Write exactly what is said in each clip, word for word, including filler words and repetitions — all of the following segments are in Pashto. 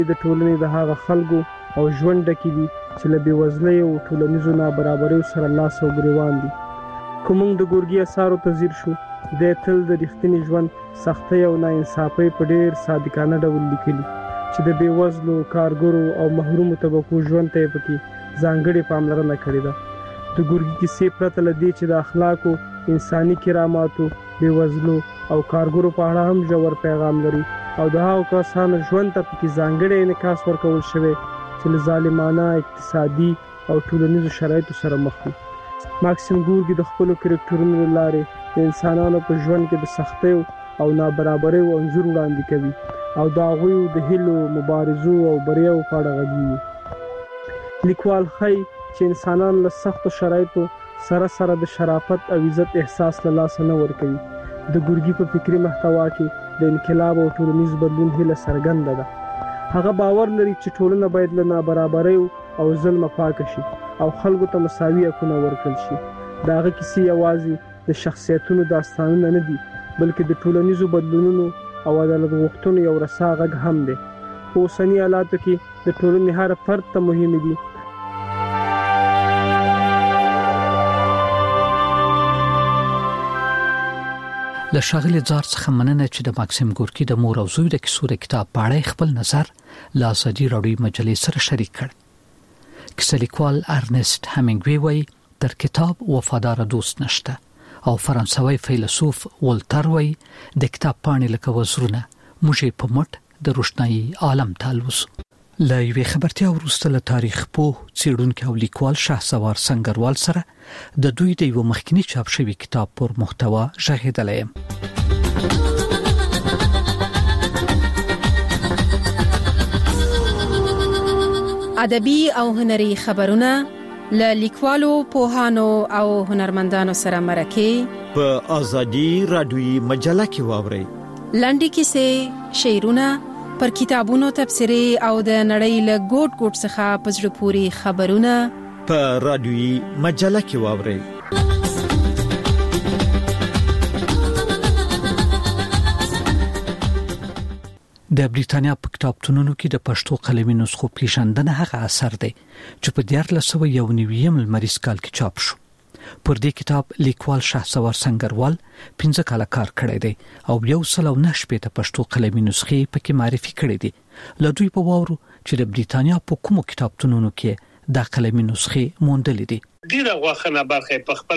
د ټولنې د هغه خلکو او ژوند ډکې دي چې له بېوزلۍ او ټولنیزو نابرابریو سره لاس او ګریوان دي. که موږ د ګورګي اثارو ته ځیر شو، دی تل د رښتیني ژوند سختۍ او ناانصافۍ په ډېر صادقانه ډول لیکلي چې د بېوزلو، کارګرو او محرومو طبقو ژوند ته یې پکې ځانګړې پاملرنه کړې ده. د ګورګي کیسې پرته له دې چې د اخلاقو، انساني کراماتو، بېوزلو او کارګرو په اړه هم ژور پیغام لري او د هغو کسانو ژوند ته پکې ځانګړی انعکاس ورکول شوی چې له ظالمانه اقتصادي او ټولنیزو شرایطو سره مخ دي. ماکسیم ګورګي د خپلو کرکټرونو له لارې د انسانانو په ژوند کې د سختیو او نابرابریو انځور وړاندې کوي او د هغوی د هیلو، مبارزو او بریاو په اړه غږیږي. لیکوال ښایي چې انسانان له سختو شرایطو سره سره د شرافت او عزت احساس له لاسه نه ورکوي. د ګورګي په فکري محتوا کې د انقلاب او ټولنیز بدلون هیله څرګنده ده. هغه باور لري چې ټولنه باید له نابرابریو او ظلمه پاکه شي او خلکو ته مساوي حقونه ورکړل شي. د هغه کیسې یوازې د شخصیتونو داستانونه نه دي، بلکې د ټولنیزو بدلونونو او عدالت غوښتنو یو رسا غږ هم دی. په اوسني حالاتو کې د ټولنې هر فرد ته مهم دي له ښاغلي زار څخه مننه چې د ماکسیم ګورکي د مور او زوی د کیسو د کتاب په اړه خپل نظر له ازادي راډیو مجلې سره شریک کړ. کیسه لیکوال ارنست همینګوی وایي تر کتاب وفادار دوست نشته او فرانسوي فیلسوف ولتر وایي د کتاب پاڼې لکه وزرونه موږ په مټ د روښنايي عالم ته الوزو. له یوې خبرتیا وروسته له تاریخ پوه، څېړونکي او لیکوال شهسوار سنگروال سره د دوی د یو مخکینی چاپ شوي کتاب پر محتوا غږېدلی یم. ادبي او هنري خبرونه له لیکوالو، پوهانو او هنرمندانو سره مرکې په ازادي راډیوي مجله کې واورئ. لنډې کیسې، شعرونه، پر کتابونو تبصرې او د نړۍ له ګوټ ګوټ څخه په زړه پورې خبرونه په راډیوي مجله کې واورئ. د بریتانیا په کتابتونونو کې د پښتو قلمي نسخو پیژندنه هغه اثر دی چې په دیارلس سوه یو نوي لمریز کال کې چاپ شو. پر دې کتاب لیکوال شهسوار سنگروال پنځه کاله کار کړی دی او یو سل او نه شپېته پښتو قلمي نسخې پکې معرفي کړې دي. له دوی په واورو چې د بریتانیا په کومو کتابتونونو کې دا قلمي نسخې موندلې دي. ډیره غوښنه برخه په خپل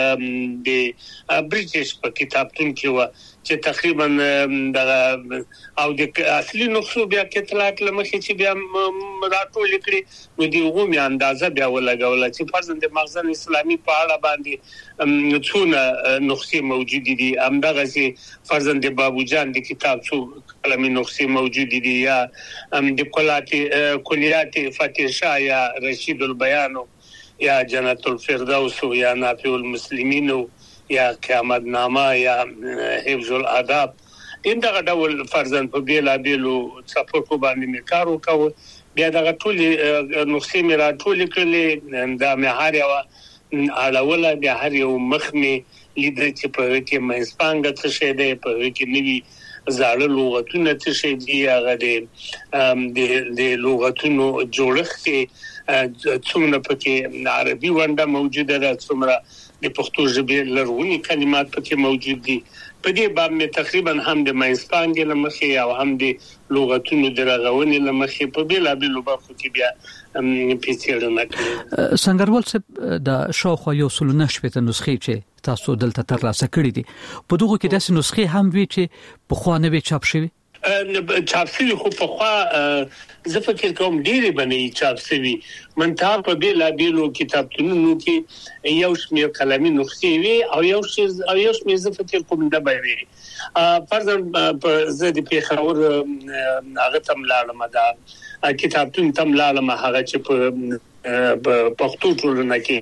د بریټیش په کتابتون کې و چې تقریبا د او د اصلي نسخو بیا کتلات لمخې چې بیا راټول کړي نو دی غومي اندازه بیا ولګول چې فرضاً د مخزن اسلامي په اړه باندې څونه نسخې موجود دي. همدغه چې فرضاً د بابو جان د کتاب څو قلمي نسخې موجود دي یا د کلات کلیات فتح شاه یا رشید البیان یا جنت الفردوس یا نافع المسلمین یا قیامت نامه یا حفظ الاداب اندغه ډول فرضاً په بیلا بیلو څپرکو باندې کار وکاو. بیا دغه ټول نسخې مې را ټول کړلې د مهار یو اړوله بیا هر یو مخ مې لید چې په کې منځپانګه څه شی دی، په کې نوي زاړه لغتونه څه شی دي، هغه د د لغتونو جوړښت څومره پکې عربي ونده موجوده ده، څومره د پښتو ژبې لرغوني کلمات پکې موجود دي. په دې باب مې تقریبا هم د منځپانګې له مخې او هم د لغتونو د رغونې له مخې په بېلابېلو برخو کې بیا پیڅېړنه کړې. سنگروال صاحب د شاوخوا یو سل او نه شپېته نسخې چې تاسو دلته ترلاسه کړي دي، په دغو کې داسې نسخې هم وي چې پخوا نه وي چاپ شوي؟ چاپ شوي خو پخوا زه فکر کوم ډېرې بنې چاپ شوي، منتها په بېلابېلو کتابتونونو کې یو شمېر قلمي نسخې وي او یو او یو شمېر زه فکر کوم ډبې وي. فرضاً زه د پېښور هغه ته لاړم، دا کتابتون ته لاړم، هغه چې په پښتو ټولنه کې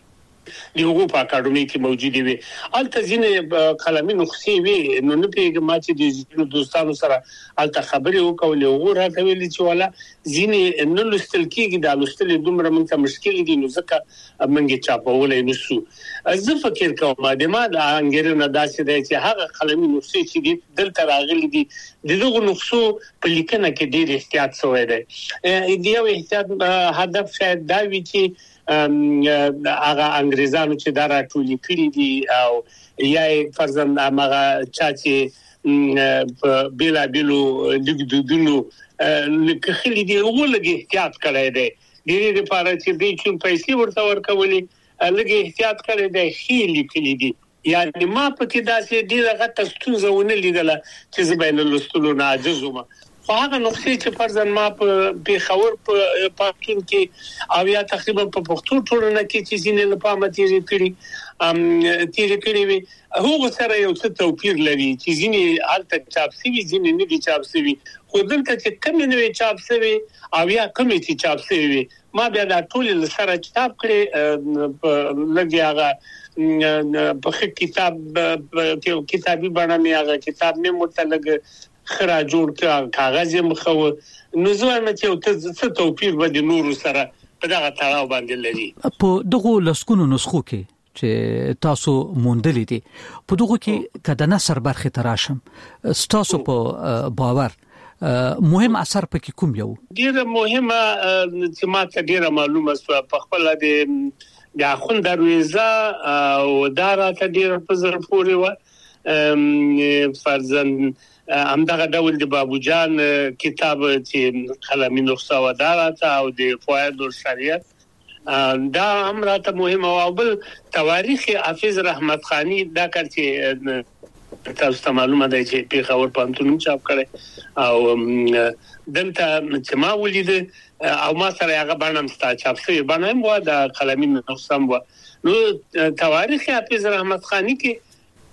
د حقوق په اکاډمي کې موجود وي. الته ځینې قلمي نسخې وي، نو نه پیږم چې د دوستانو سره الته خبرې وکولې او راته ویل چې والا ځینې نه لوستل کېږي، د لوستل دومره موږ ته مشکل دي، نو ځکه موږ چاپولای نشو. زه فکر کوم د ما د انګریزانو داسې دی چې هغه قلمي نسخې چې دي دلته راغلي دي دغه نسخو په لیکنه کې ډېر احتیاط شوی دی. د یو احتیاط هدف شاید دا وي چې هغه انګریزانو چې دا راټولي کړی دي او یا فرضاً هغه چا چې په بیلا بیلو دګدودونو لکخلي دي ولګي احتیاط کړی دی د دې لپاره چې دوی چې پیسې ورته ورکولې لګي احتیاط کړی دی خېلی کړی دي. یعنی ما پکې داسې ډیره غټه ستونزه ونه لیدله چې زه به له لوستلو نه عاجز وم. خو هغه نقطې چې فرضاً ما په پیښور په پاکستان کې او یا تقریبا په پښتو ټولنه کې چې ځینې نه پامه تیرې کړي ام تیرې کړي وي هغه سره یو څه توپیر لري چې ځینې الته چاپ شوي ځینې نه دي چاپ شوي. خو دلته چې کوم نه چاپ شوي او یا کوم چې چاپ شوي ما بیا دا ټول سره چاپ کړي لګي هغه په کتاب کتابي باندې مې هغه کتاب مې متلګ خرا جوړ کړ کاغذ یې مخو نو زه نه چې څه توپیر به د نورو سره په دغه تړاو باندې لري. په دغه لسکونو نسخو کې چې تاسو موندلې دي په دغه کې کده نصر برخه تراشم تاسو په باور مهم اثر پکې کوم یو ډیره مهمه چې ما ته ډیره معلومه شو په خپل د د اخوند دروازه او دارا ته ډیره په زر پورې و فرزن همدغه ډول د بابو جان کتاب چې قلمي نسخه و دارا او د فوائد الشریعت دا هم راته مهمه او بل تواریخ حافظ رحمت خانی دا کار چې تاسو ته معلومه ده چې پیښور پانتون چاپ کړي او دلته چې ما ولید او ما سره هغه باندې ستا چاپ شوی باندې مو دا قلمي نسخه مو نو تواریخ حافظ رحمت خانی کې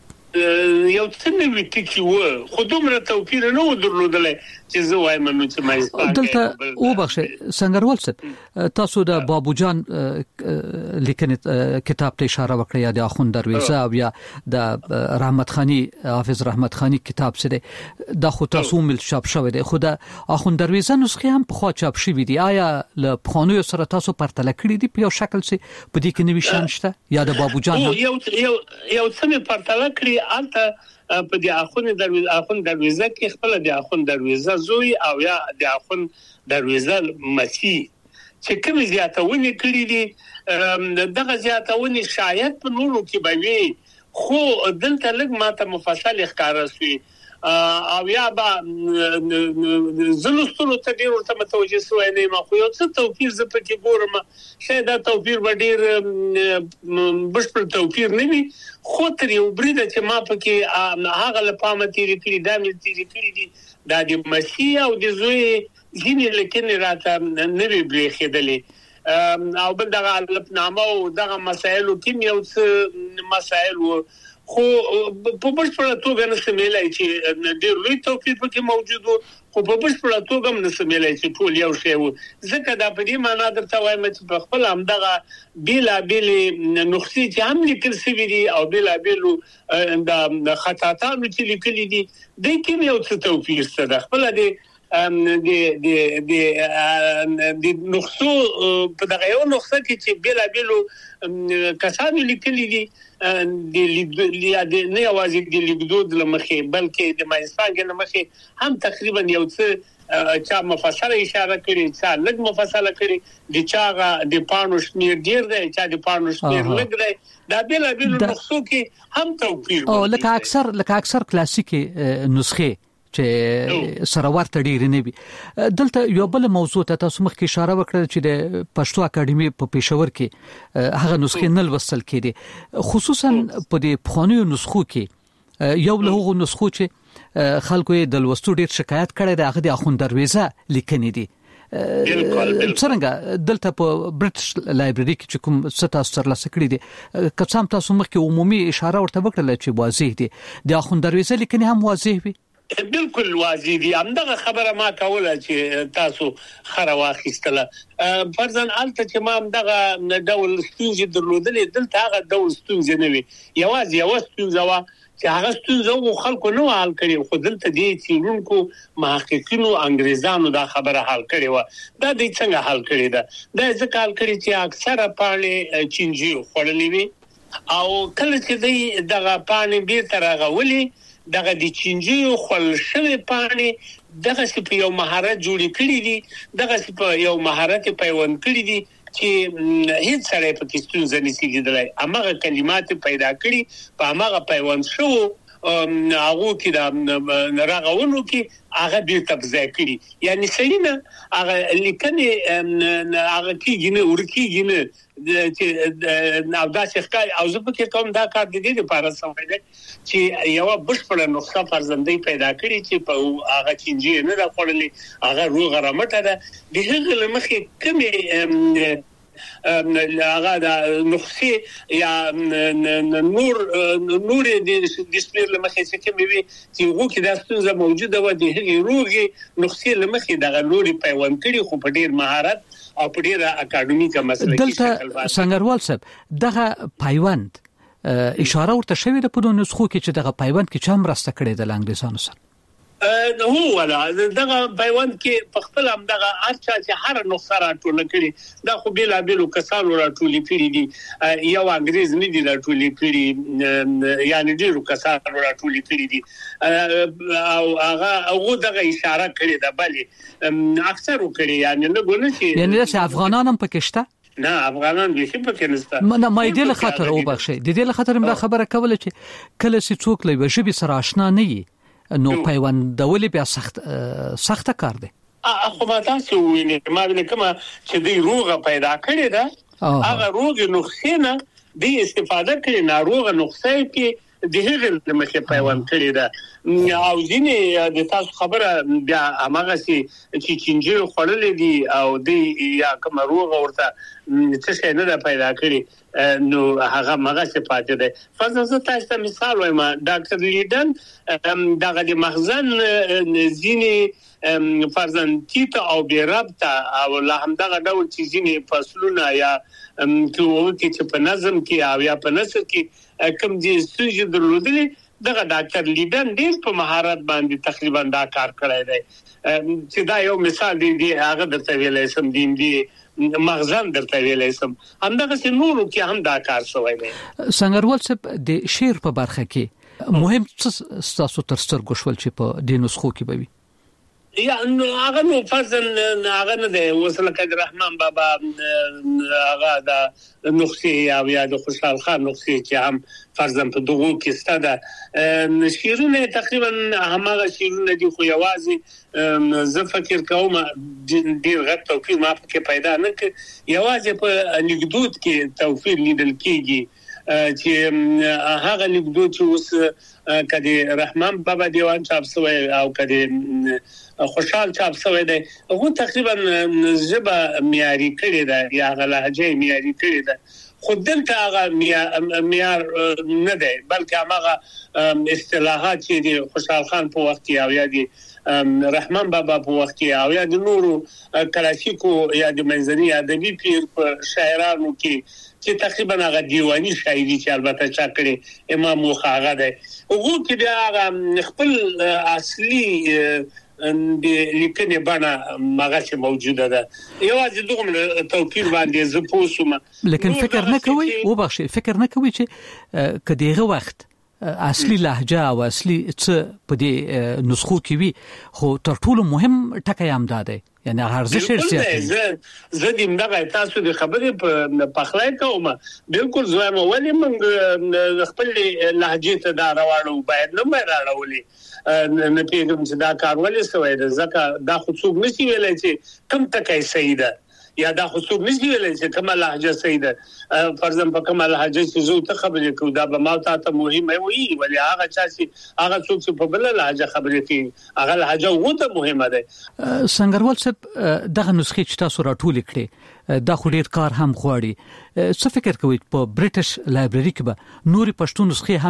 یو څه نوی ټکی و خو دومره توپیر نه و درلودلای چې زه وایم نو چې ما اسپان دلته او بخښه سنگروال صاحب تاسو د بابو جان لیکنه کتاب ته اشاره وکړه یا د اخوند دروازه او یا د رحمت خانی حافظ رحمت خانی کتاب سره د خو تاسو مل چاپ شوی دی خو د اخوند دروازه نسخه هم په خوا چاپ شوی دی آیا له خانو سره تاسو پرتله کړی دی په یو شکل سي په دې کې نوی شان شته یا د بابو جان یو یو یو څه پرتله کړی البته په دې اخوند دروازه اخوند دروازه کې خپل د اخوند دروازه زوی او یا د اخوند دروازه مسیح چې کوم زیاتونه کړی دي دغه زیاتونه شاید په نورو کې به وي خو دلته لږ ماته مفصل ښکارا شوی او یا با زلوستلو ته ډیر ورته متوجه شوی نه ما خو یو څه توپیر ز په کې ګورم شاید دا توپیر به ډیر بشپړ توپیر نه وي خو تر یو بریده چې ما په کې هغه لپاره تیری کړی دا مې تیری کړی دي دا د مسیح او د زوی ځینې لیکنې راته نه وی بریښېدلې او بل دغه الفنامه او دغه مسایلو کې یو څه مسایل وو خو په بشپړه توګه نه سمېلای چې ډېر لوی توپیر پکې موجود وو خو په بشپړه توګه هم نه سمېلای چې ټول یو شی وو ځکه دا په دې معنا درته وایم چې په خپل همدغه بیلا بیلې نقطې چې هم لیکل شوي دي او بیلا بیلو د خطاطانو چې لیکلي دي دوی کې یو څه توپیر شته د خپله د د د د د نقطو په دغه یو نقطه کې چې بیلا بیلو کسانو لیکلي دي د د نه یوازې د لیکدود لمخې بلکې د مایستان لمخې هم تقریبا یو څه چا مفصله اشاره کړي چې لږ مفصله کړي د چاغه د پانو شمیر ډیر دی چې د پانو شمیر لږ دی دا بیل بیل نسخو کې هم توپیر او لکه اکثر لکه اکثر کلاسیکي نسخه چې سره ورته ډیر نه وي دلته یو بل موضوع ته تاسو مخکې اشاره وکړه چې د پښتو اکاډمي په پېښور کې هغه نسخې نه وصل کړي خصوصا په د پخوانیو نسخو کې یو له هغو نسخو چې خلکو یې د لوستو ډیر شکایت کړي د هغه د اخوند دروازه لیکنې دي څنګه دلته په برټش لایبرری کې چې کوم ستا سره لسکړي دي کڅام تاسو مخکې عمومي اشاره ورته وکړه چې واضح دي د اخوند دروازه لیکنې هم واضح وي بالکل واضح دي. همدغه خبره ما کوله چې تاسو خره واخیستله فرضاً الته چې ما همدغه ډول ستونزې درلودلې، دلته هغه ډول ستونزې نه وي، یوازې یو ستونزه وه چې هغه ستونزه خلکو نه حل کړي، خو دلته دي څیړونکو محققینو انګریزانو دا خبره حل کړې وه. دا د څنګه حل کړې ده؟ دا ځکه حل کړي چې اکثره پاڼې چینجي خوړلې وي او کله چې دوی دغه پاڼې بیرته راغولي، دغه د چینجیو خل شوی پاڼې دغه سی په یو مهارت جوړ کړی دي، دغه سی په یو مهارت پیوند کړی دي چې هیڅ سره په کیستون نشي کېدلای. هغه کلمات پیدا کړی په هغه پیوند شو هغه کې د راغونو کې هغه د تبزای کړی، یعنی سینه هغه لیکنه هغه کې نه ورکی نه چې نو دا څخه او زه په کوم دا کار د دې لپاره سموي چې یو بشپړ نسخه فرزندې پیدا کړی چې په هغه چینجی نه راخړلې، هغه روغ رمټه ده د هغه لمخې کمې هغه د نسخه یا نور نور د ډسپلی لمخې چې کمې وي چې هغه کې د ستونزه موجوده و، د هغه روغي نسخه لمخې د غلوري پیوند کړي خو په ډیر مهارت او په ډیره اکاډمیکه مسله کې شکل دلته څنګهوال صاحب دغه پیوند اشاره ورته شوې ده په نسخو کې چې دغه پیوند کې چا مرسته کړې ده انګلیسانو سره؟ هو ولا دغه پیوند کې په خپل هم دغه اچھا چې هر نسخه راټول کړي دا خو بلا بلا کسانو راټول کړي دي، یو انګریز نه دي راټول کړي، یعنی ډیرو کسانو راټول کړي دي او هغه هغه دغه اشاره کړي ده، بلې اکثر کړي، یعنی نه ګونه چې یعنی چې افغانان هم پکې شته؟ نه افغانان به شي پکې نشته. نه ما دې له خاطر او بخښي د دې له خاطر موږ خبره کوله چې کله چې څوک له وجبي سره آشنا نه وي نو پیوندول بیا سخت سخت کار دی. خو ما تاسو وینئ ما وینم کومه چې دی روغه پیدا کړی ده، هغه روغه نسخه نه دی استفاده کړي، ناروغه نسخه کې د هغه لمخې پیوند کړی ده او ځینې د تاسو خبره بیا هغه چې چینجی خړلې دي او دی یا کوم روغه ورته څه شي نه پیدا کړی نو هغه مغه صفات ده. فرضاً تاسو ته مثال وایم، ډاکټر لیدن دغه د مخزن ځینې فرضاً تیت او بیربطه او له همدغه ډول چې ځینې فصلونه یا کې چې په نظم کې او یا په نثر کې کوم دي ستونزې درلودلې، دغه ډاکټر لیدن ډیر په مهارت باندې تقریبا دا کار کړی دی چې دا یو مثال دی. هغه درته ویلای سم دین دی مغزن درته ویلای سم همدغه نورو کې هم دا کار شوی دی. څنګهوال صاحب د شعر په برخه کې مهم څه تاسو تر سترګو شول چې په د نسخو کې به وي؟ یا هغه نو فرضاً هغه نه دی وصله کد رحمان بابا هغه د نسخه یا یا د خوشحال خان نسخه چې هم فرضاً په دغه کې ستاده شیرونه تقریبا همغه شیرونه دي، خو یوازې زه فکر کوم ډیر غټ توپیر ما پکې پیدا نه کړ، یوازې په انیکدوت کې توپیر لیدل کېږي چې هغه لیکدود چې اوس کدي رحمان بابا دیوان چاپ شوی او کدي خوشحال چاپ شوی دی، هغه تقریبا ژبه معیاري کړی ده یا لهجه معیاري کړی ده، خو دلته هغه معیار نه دی بلکې هغه اصطلاحات چې د خوشحال خان په وخت کې او یا د رحمان بابا په وخت کې او یا د نورو کلاسیکو یا د منځني ادبي پیر په شاعرانو کې چې تقریبا هغه دیوانی شاعري چې البته چا کړی امام مخاغه ده، هغه کې بیا خپل اصلي د لیکنې باندې ماغه موجوده ده، یوازې دغه توپیر باندې زه پوسوم. لیکن فکر نه کوي او بخښي فکر نه کوي چې کدیغه وخت اصلي لهجه او اصلي څه په دې نسخو کې وي، خو تر ټولو مهم ټکی هم ده یعنی ارزش سیاسي. زه د دغه تاسو د خبرې په پخلای کوم، بالکل زه مو ولې من خپل لهجه ته دا راوړو باید نه مې راوړلې نه پیغام چې دا کار ولې سوی ده، ځکه دا خو څوک نشي ویلای چې کم تکای صحیح ده یا دا خو څوک نشي ویلای چې کومه لهجه صحیح ده، فرضاً په کومه لهجه چې زه ته خبرې کوم دا به ما ته مهمه وي، ولی هغه چې هغه څوک چې په بل لهجه خبرې کوي هغه لهجه وته مهمه ده. څنګهوال صاحب دغه نسخه چې تاسو راټول کړي دا خو ډیر کار هم غواړي، څه فکر کوئ په برټش لایبرری کې به نوري پښتو نسخه هم وي؟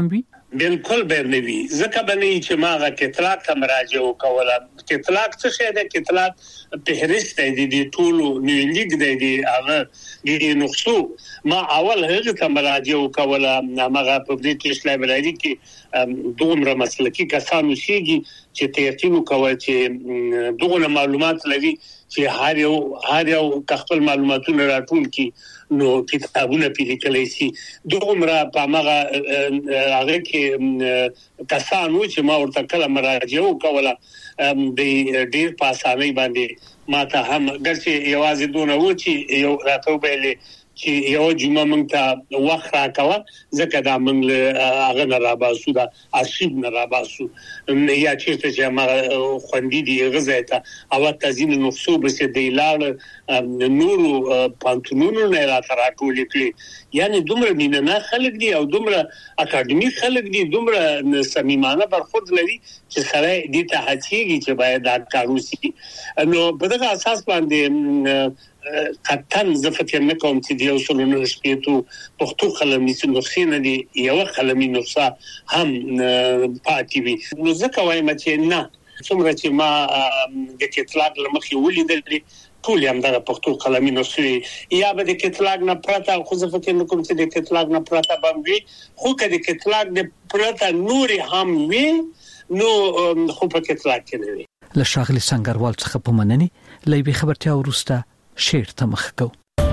بالکل به نه وي ځکه باندې چې ماغه کتلاک ته مراجعه وکوله کتلاک څه شی ده کتلاک فهرست دی د ټولو نیولیګ دی دی هغه د نقصو ما اول هغه ته مراجعه وکوله هغه په بریټیش لایبرری کې دومره مسلکي کسانو شيږي چې تیقین وکوي چې دغه معلومات لري چې هر یو هر یو خپل معلوماتونه راټول کړي نو کتابونه پیلیکلای شي دومره په هغه هغه کې کسانو چې ما ورته کله مراجعه وکوله د ډیر په اسانۍ باندې ما ته هم ګرځي یوازې دونه و چې یو راته ویلې چې یو جمعه مونږ ته وخت راکوه ځکه دا مونږ هغه نه راباسو دا ارشیو نه راباسو یا چې چې ما خوندې دی غزه ته او تاسو نو څو به دی لاړ نورو پانتونونو نه راټول کړي یعنی دومره مینه خلک دي او دومره اکاډمي خلک دي دومره صمیمانه برخورد لري چې سره دې ته هڅېږي چې باید دا کار وشي نو په دغه اساس باندې قطن زفت نه کوم چې دی اصولونه شپېتو پښتو قلمي نسخې نه دي یو قلمي نسخه هم پاتې وي نو ځکه وایم چې نه څومره چې ما د کتلاک لمخې ولیدل ټول هم د پښتو قلمي نسخې یا به د کتلاک نه پرته خو زفت نه کوم چې د کتلاک نه پرته باندې خو کله د کتلاک د پرته نور هم وي نو خو په کتلاک کې نه وي له شاغلي سنگروال څخه په منني لایبي خبرتیا ورسته شیر ته مخ کو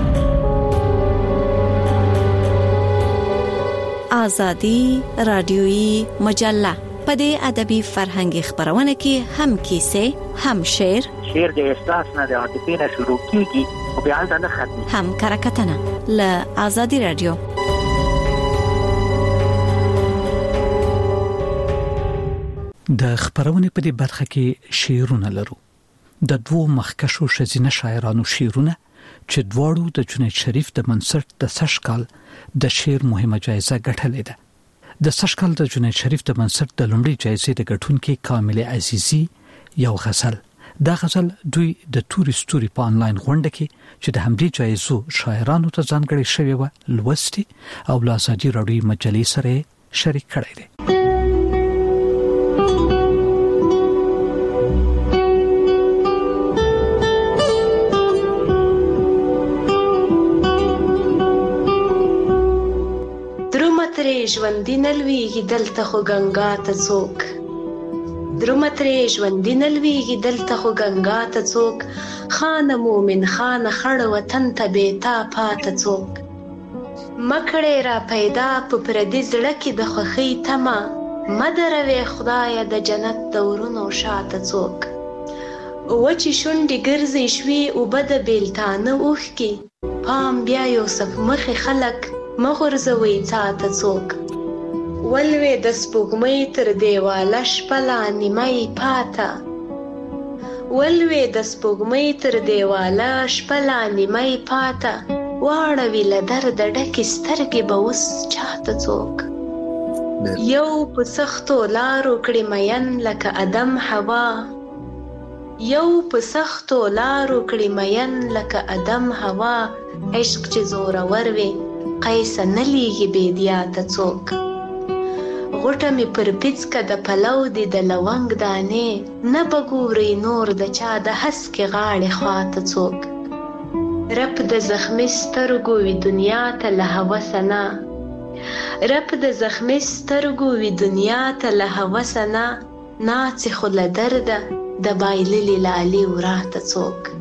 آزادی رادیویی مجله په دې ادبي فرهنګي خبرونه کې هم کیسه هم شعر شعر د احساس نه د عاطفې نه شروع کیږي او بیا د ختمي هم کرکټنه له آزادی رادیو د خبرونه په دې برخه کې شعرونه لرو د دوو مخکشو شزینه شاعرانو شعرونه چې دواړو د جنید شریف د منصرت د سشکال د شعر مهمه جایزه ګټلې ده د سشکال د جنید شریف د منصرت د لومړي جایزې د ګټونکو کامل عزیزی یو غزل دا غزل دوی د تورستوري په انلاین غونډه کې چې د همدې جایزو شاعرانو ته ځانګړي شوی و لوستي او لاساجي راډیو مجلې سره شریک کړی دی ژوندۍ نلويږي دلته خو گنگا ته څوک درومترې ژوندۍ نلويږي دلته خو گنگا ته څوک خان مومن خان خړ وطن ته بیتا پات څوک مکړې را پیدا په پردي زړه کې د خوخي تما مدروي خدای د جنت دورونو شاته څوک و چې شونډې ګرځي شوي او بد بیلتانه اوخ کې پام بیا یوسف مخ خلک مغرزوي چاته څوک ولوي د سپوږمۍ تر دیواله شپلا نیمای پاته ولوي د سپوږمۍ تر دیواله شپلا نیمای پاته واړوي له درد ډکې سترګې به اوس چاته څوک یو په سختو لارو کړي مین لکه ادم حوا یو په سختو لارو کړي مین لکه ادم حوا عشق چې زورور وي قیس نلیږي بیدیاته څوک غټه می پر پیڅکه د پلو دی د لونګ دانې نه بګوري نور د چا د هسکې غاړې خواته څوک رب د زخمي سترګو وي دنیا ته له هوسه نه رب د زخمي سترګو وي دنیا ته له هوسه نه ناڅي خو له درده د بایللي لالي وراته څوک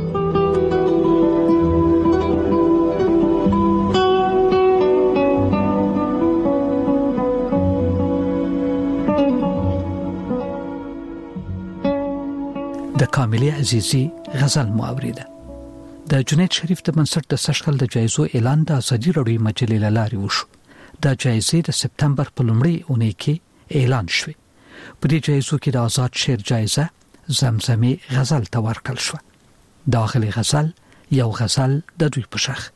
د کامل عزیزی غزل مواوریده د جنید شریف د منصرت د سشکل د جایزو اعلان د آزادی راډیو مجلې لاري وشو د جایزې د سپتمبر په لومړۍ اونۍ کې اعلان شو په دې جایزو کې د آزاد شعر جایزه زمزمه غزل ته ورکړل شو داخلي غزل یو غزل د دوی په شخ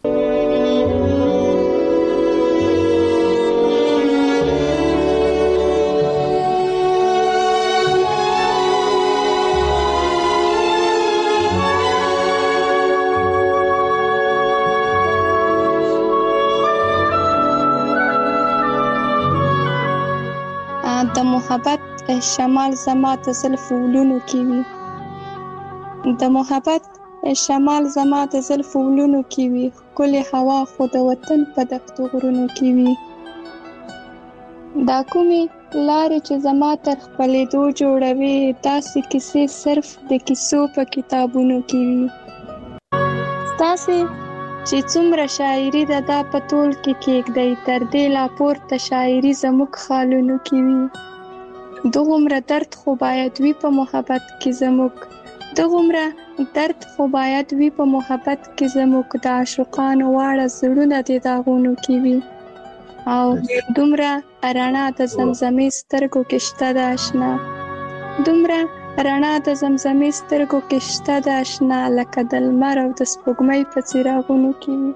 محبت شمال زما د زلفو ولونو کې وي، د محبت شمال زما د زلفو ولونو کې وي، ښکلې هوا خو د وطن په دښتو غرونو کې وي. دا کومې لارې چې زما تر خپلېدو جوړوي، داسې کیسې صرف د کیسو په کتابونو کې وي. ستاسې چې څومره شاعري ده دا په ټول کې کېږدئ، تر دې لا پورته شاعري زموږ خالونو کې وي. دغومره درد خو باید وي په محبت کې زموږ، دغومره درد خو باید وي په محبت کې زموږ، د عاشقانو واړه زړونه د داغونو کې وي. او دومره رڼا د زمزمې سترګو کې شته د اشنا، دومره رڼا د زمزمې سترګو کې شته د اشنا، لکه د لمر او د سپوږمۍ په څراغونو کې وي.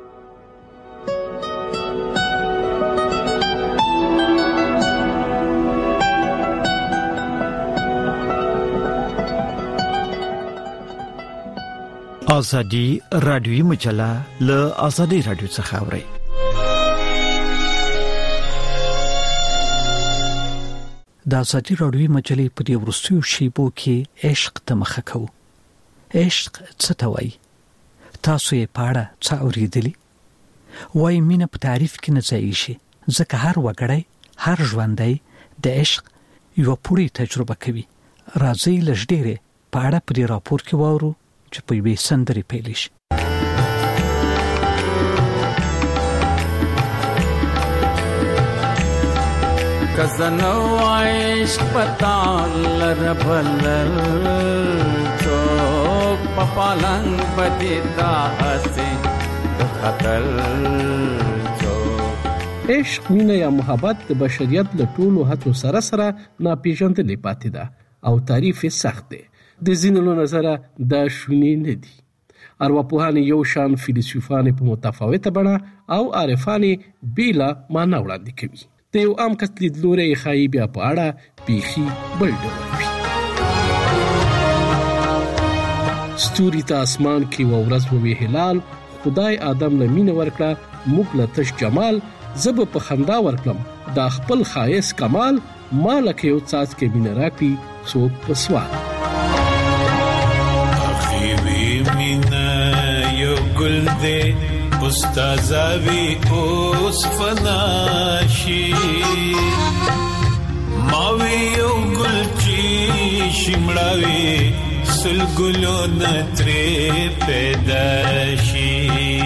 ازادي رادیوي مجله له ازادي رادیو څخه اوري. د ازادي رادیوي مجلې په دې ورستیو شیبو کې عشق ته مخه کوو. عشق څه ته وایي؟ تاسو یې په اړه څه اورېدلي؟ وایي مینه په تعریف کې نه ځایږي شي، ځکه هر وګړی، هر ژوندی د عشق یوه پوړې تجربه کوي. راځئ لږ ډېرې په اړه په دې راپور کې واورو چې په یوې سندرې پیل شي. کزنو عشق پتا لربلل چوک پپالنگ بدیدا حسی خطر چوک. عشق، مینه یا محبت د بشریت له ټولو هڅو سره سره ناپېژندلې پاتې ده او تعریف یې سخت دی. د ځینو له نظره دا شونې نه دي. ارواپوهان یو شان، فیلسوفان په متفاوته بڼه او عارفان بېله معنا وړاندې کوي. د یو عام کس لیدلوری یې ښایي بیا په اړه بیخي بل ډول وي. ستوري ته اسمان کې یوه ورځ ووی هلال، خدای آدم له مینه ورکړه، موږ له تش جمال، زه به په خندا ورکړم دا خپل ښایست کمال، ما لکه یو څاڅکی مینه راکړي څوک په سوال. اخیوی مینه یو ګل دی استازاوی اوس فناشی، ماوی یو گل چی شمړاوی سل ګلو نترې پیداشی.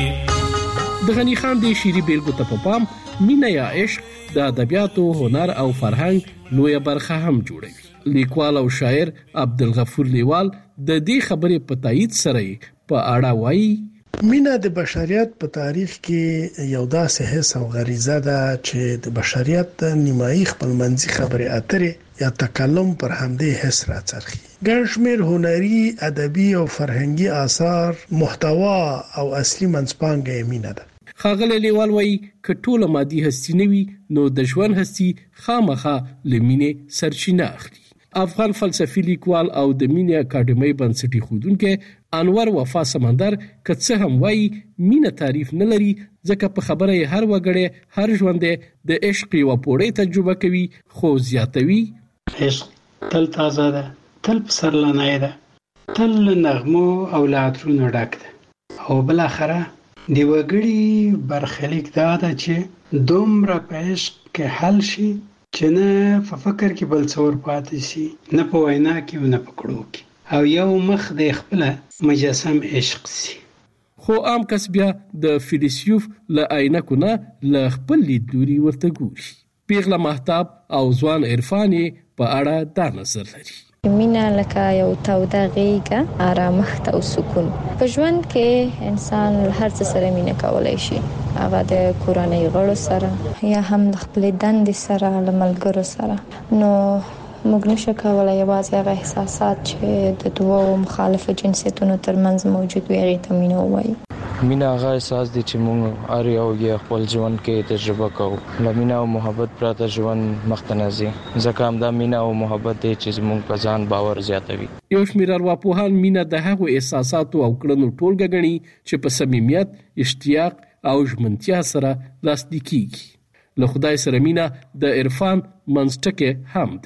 د غنی خان د شیری بیلګو ته په پام، مینه یا عشق د ادبیاتو، هنر او فرهنګ لویه برخه هم جوړوي. لیکوال او شاعر عبدالغفور لیوال د دې خبرې په تایید سره په اړه وایي: مینه د بشریت په تاریخ کې یو داسې حس او غریزه ده چې د بشریت نیمایي خپلمنځي خبرې اترې یا تکلم پر همدې حس راڅرخي. ګڼ شمېر هنري، ادبي او فرهنګي آثار محتوا او اصلي منځپانګه یې مینه ده. ښاغلی لیوال وایي که ټوله مادي هستي نه وي نو د ژوند هستي خامخا له مینې سرچینه اخلي. افغان فلسفي لیکوال او د مینې اکاډمۍ بنسټ ایښودونکی انور وفا سمندر که څه هم وایي مینه تعریف نه لري، ځکه په خبره یې هر وګړی، هر ژوندی د عشق یوه پوړۍ تجربه کوي، خو زیاتوي: عشق تل تازه ده، تل پسرلنی ده، تل له نغمو او له عطرونو ډک ده. او بالاخره د وګړي برخلیک دا ده چې دومره په عشق کې حل شي چې نه په فکر کې بل څه ور پاتې شي، نه په وینا کې او نه په کړو کې، او یو مخ د خپل مجسم عشق شي. خو عام کس بیا د فیلسوف له عینکو نه له خپل لیدلوري ورته ګوري. پیغله مهتاب او ځوان عرفان په اړه دا نظر لري: مینه لکه یو توده غېږه، آرامښت او سکون. په ژوند کې انسان هر څه سره مینه کولی شي، هغه د کورنۍ غړو سره یا هم د خپلې دندې سره، له ملګرو سره. نو موږ نشو کولی یوازې هغه احساسات چې د دوو مخالفو جنسیتونو ترمنځ موجود وي هغې ته مینه ووایو. مینه هغه احساس دی چې موږ هر یو یې خپل ژوند کې تجربه کوو. له مینه او محبت پرته ژوند مخته نه ځي، ځکه همدا مینه او محبت دی چې زموږ په ځان باور زیاتوي. یو شمېر ارواپوهان مینه د هغو احساساتو او کړنو ټولګه ګڼي چې په صمیمیت، اشتیاق او ژمنتیا سره لاسلیک کیږي. له خدای سره مینه د عرفان منځټکی هم دی.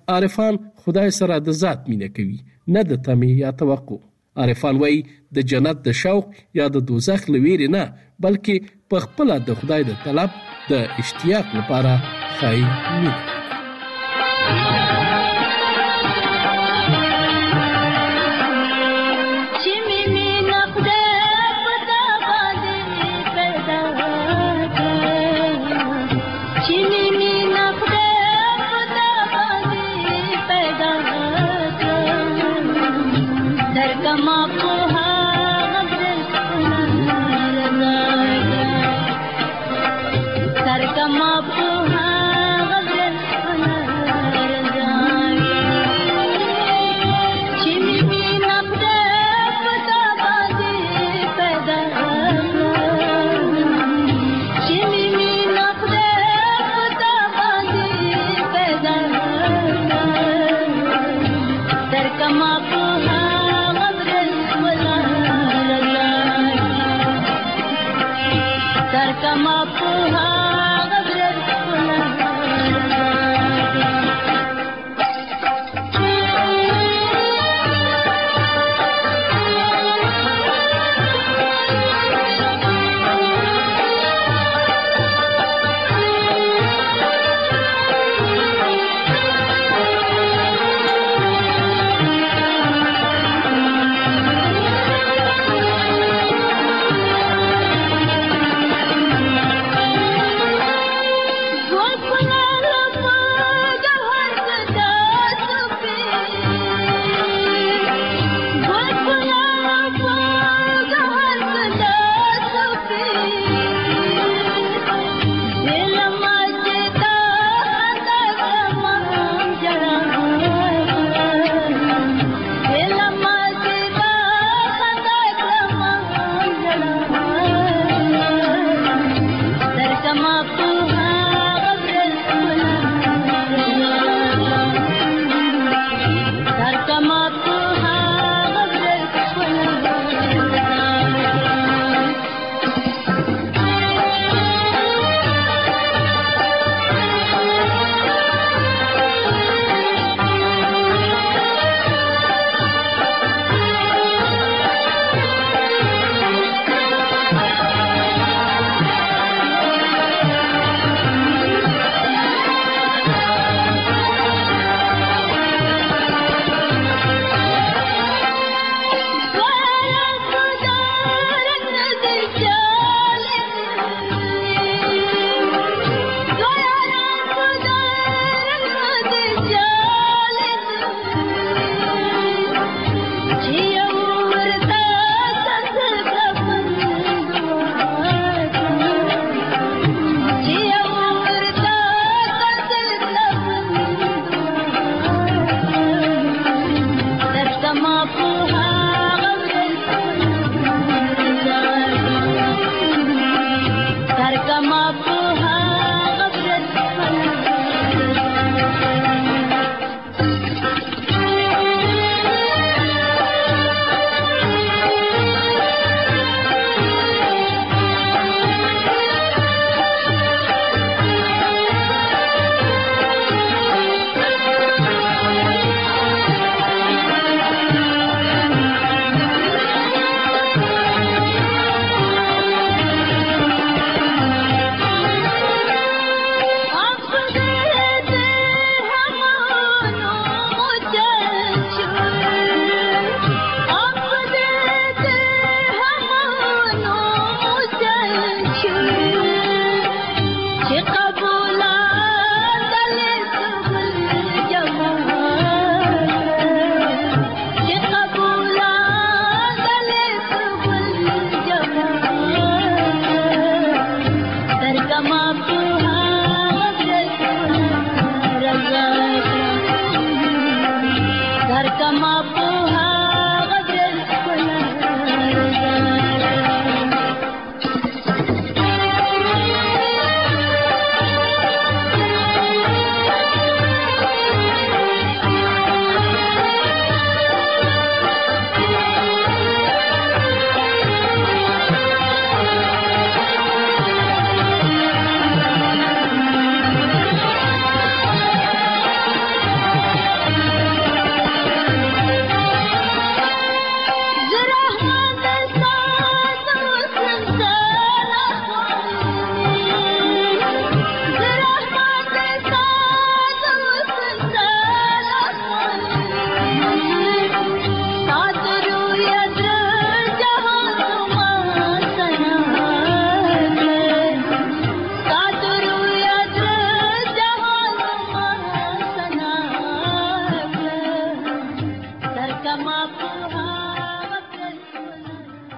عارفان خدای سره د ذات مینه کوي، نه د تمې یا توقع. عارفان وایي د جنت د شوق یا د دوزخ له ویرې نه، بلکې په خپله د خدای د طلب د اشتیاق لپاره ښایي مینه. Come up.